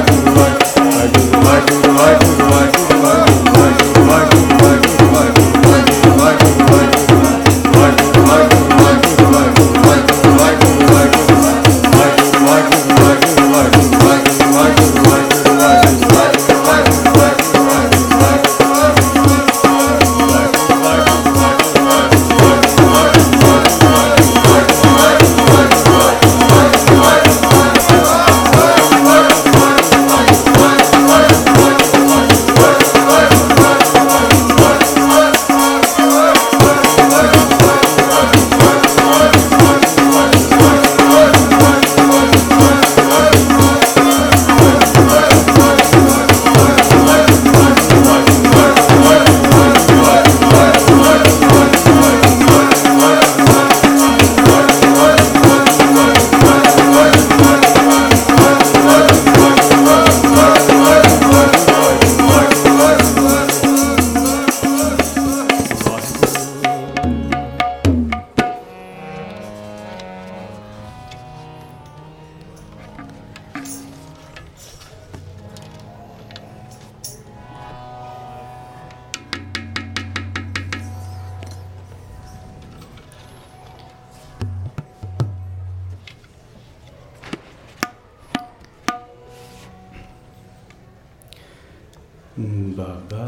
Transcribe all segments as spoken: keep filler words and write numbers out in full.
बाबा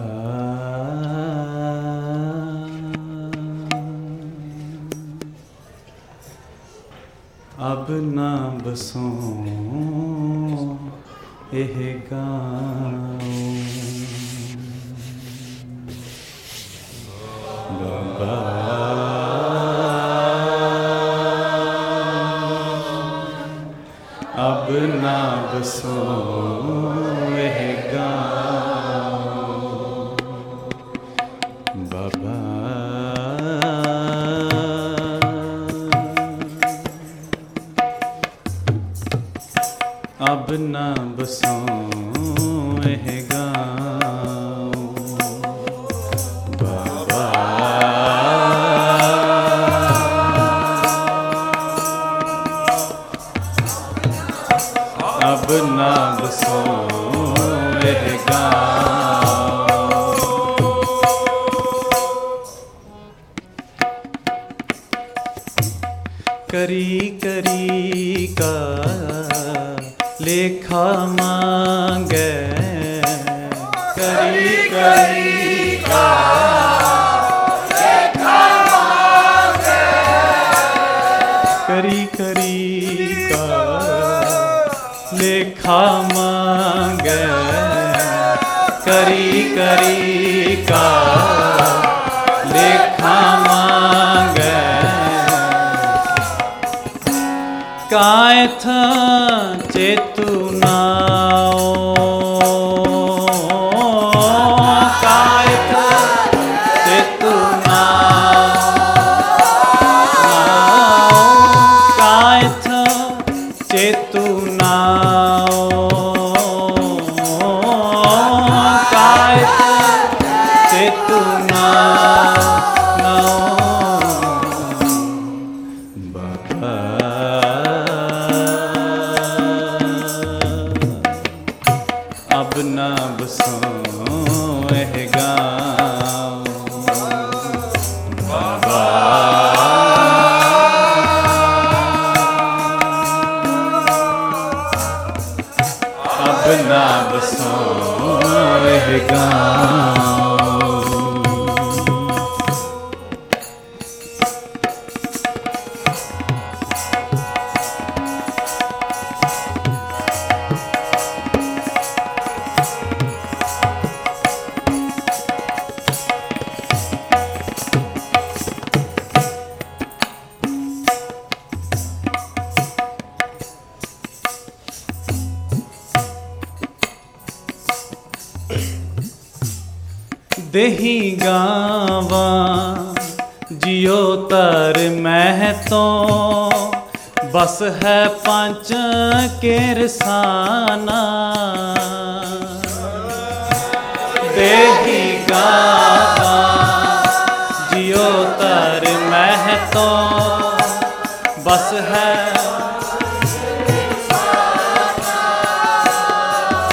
अब ना बसों एह गाँव, बाबा अब ना बसों एह गाँव, बाबा अब ना बसों एह गाँव, बाबा अब ना बसों एह गाँव। करी करी का लेखा मांगे, करी करी का लेखा मांगे, करी करी का लेखा मांगे, करी करी का लेखा मांगे। काय था चेतु नाओ, काय था चेतु नाओ, काय था चेतु नाओ, काय था चेतु नाओ, बाबा अब ना बसों एह गाँव, बाबा अब ना बसों एह गाँव। देही गावा जियो तर मैं तो, बस है पंच किरसाना। देही गावा जियो तर मैं तो, बस है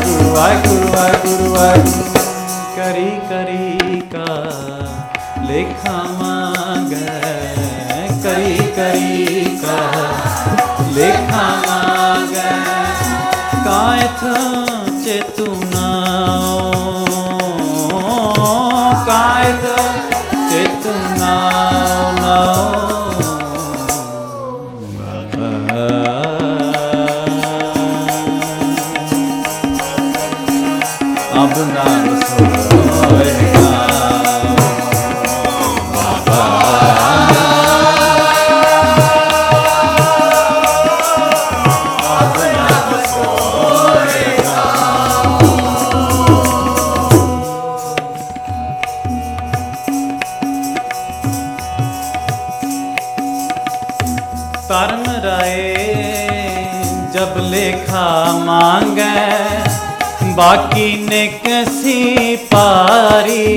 करी करी कर लेखा मांगे कायथ चेतुना कायथ चेतुना अब नाम सोएगा तरन राय जब लेखा मांगे बाकी ने कसी पारी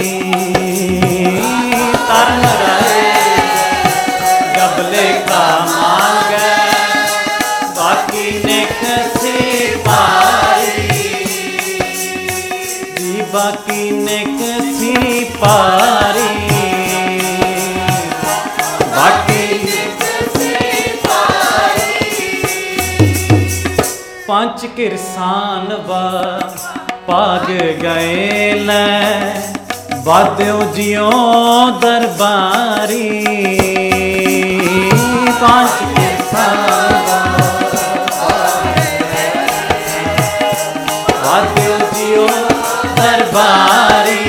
तरन राय जब लेखा मांगे बाकी ने कसी पारी बाकी ने कसी पारी बाकी पंच किरसान व पाग गए ल बाद्यो जियो दरबारी पंच किरसान बाद्यो जियो दरबारी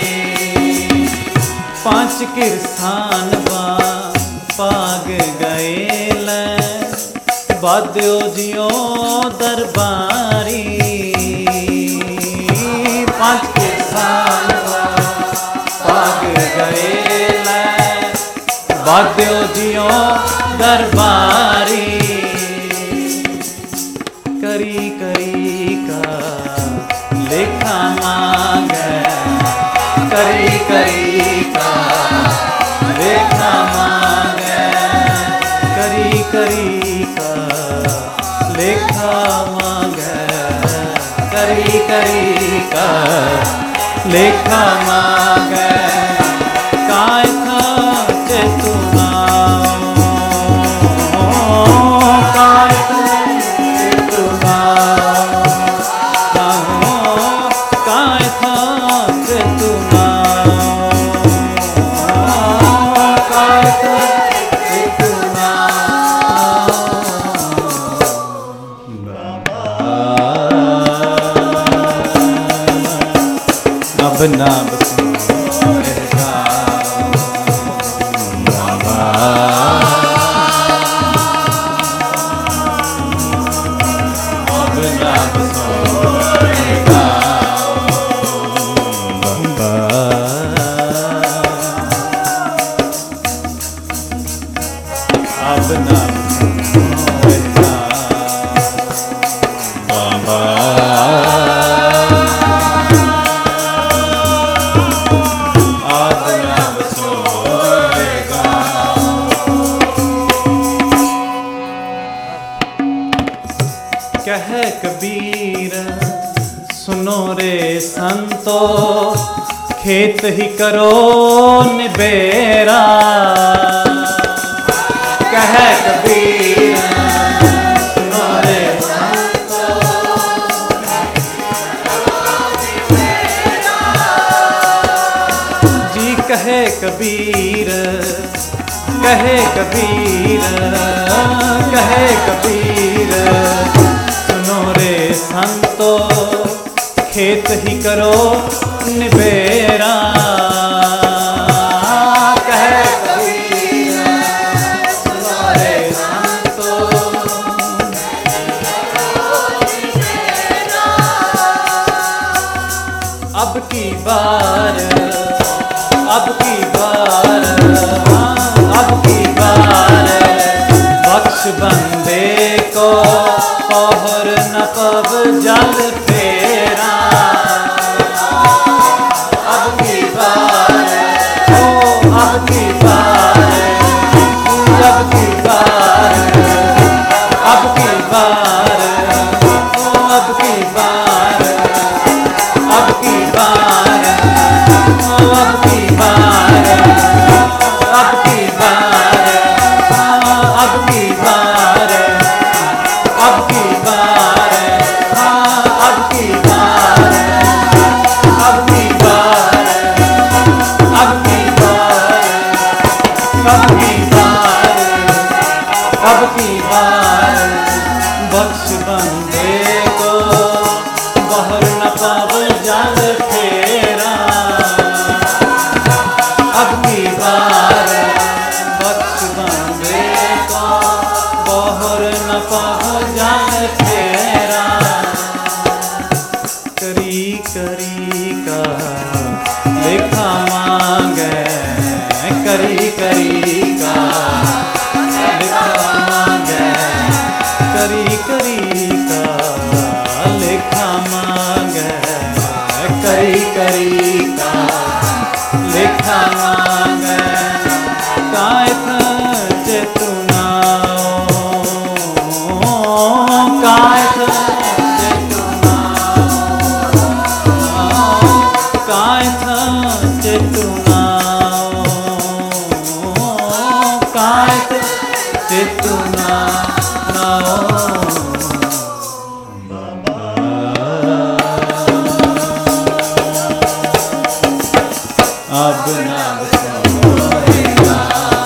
पंच किरसान व पाग गए ल बाद्यो जियो दरबारी पंच किरसान पाग गए बाद्यो जियो दरबारी करी करी का लेखा मांगे करी करी का लेखा मांगे करी करी लेखा मांगे करी करी का लेखा मांगे कायथा चेतुना कायथा चेतुना कायथा चेतुना कायथा चेतुना अब नाम सोएगा बाबा अब नाम सोएगा बाबा अब नाम सोएगा बाबा कह कबीर सुनो रे संतो खेत ही करो निबेरा कह कबीर सुनो रे संतो जी कहे कबीर कहे कबीर कहे कबीर सुनो रे संतो खेत ही करो निबेरा कहे कबीर सुनो रे संतो अब की बार अब की बार अब की बार बख्श बंदे को पहर न पब जल फेरा अब की बार अब की बार अब की बार बख्श बंदे को बहर न पाव जाल फेरा अब की बार बख्श बंदे को बहर न पाव जाल फेरा करी करी का लेखा मांगे करी करी का लेखा मांगे करी करी का लेखा मांगे करी करी का लेखा मांगे काय था चेतना काय था चेतना काय था चेतना काय था चेतना अब ना बसोएगा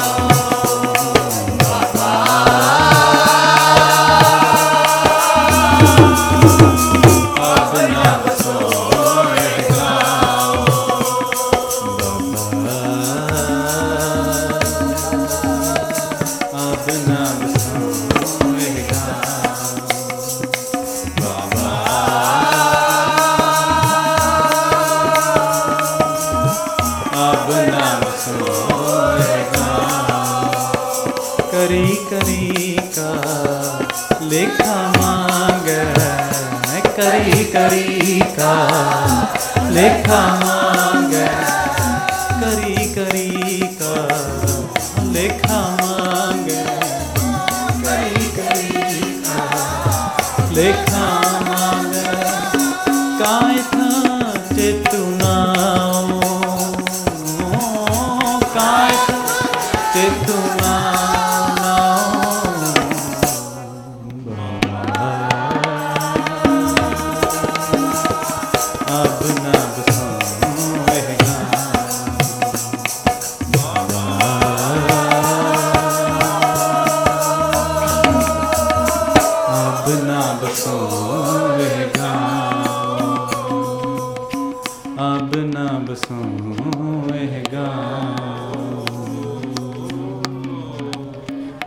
अब ना बसोएगा अब ना बसोएगा बाबा अब ना बसोएगा करी करी का लेखा मांगे करी करी का लेखा मांगे करी करी का लेखा मांगे करी करी का लेखा मांगे काय था चेतना काय था चेतना अब ना बसोएगा अब ना बसोएगा अब ना बसोएगा।